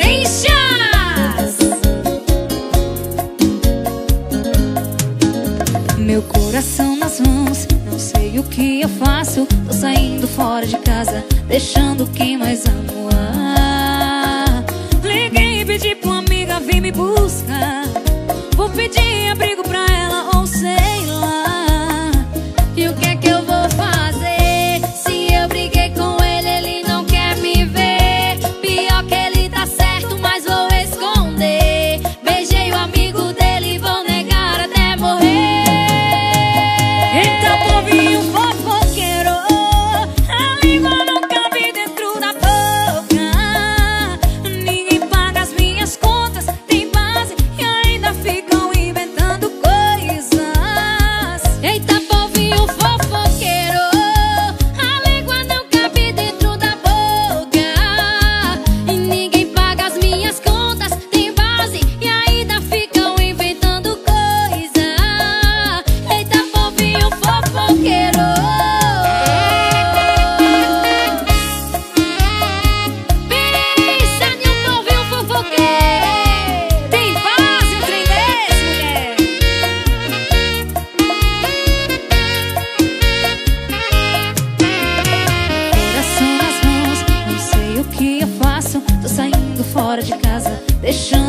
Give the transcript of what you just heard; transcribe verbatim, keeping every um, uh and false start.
Seixas. Meu coração nas mãos, não sei o que eu faço. Tô saindo fora de casa, deixando quem mais amo. Ah, liguei e pedi pra uma amiga vir me buscar. Vou pedir abrigo pra ela ou sei lá. E o que é que eu vou fazer? Se eu briguei com ele, ele não quer me ver. Pior que ele tá certo, mas vou esconder. Beijei o amigo dele e vou negar até morrer. Eita, povinho fofoqueiro, a língua não cabe dentro da boca. Ninguém paga as minhas contas, tem base e ainda ficam inventando coisas. Eita, povinho fofoqueiro, a língua não cabe dentro da boca. E ninguém paga as minhas contas, tem base e ainda ficam inventando coisas. Eita, povinho fofoqueiro. Pensa em um povinho fofoqueiro. Tem base um trem desse, mulher? Coração nas mãos, não sei o que eu faço. Tô saindo fora de casa, deixando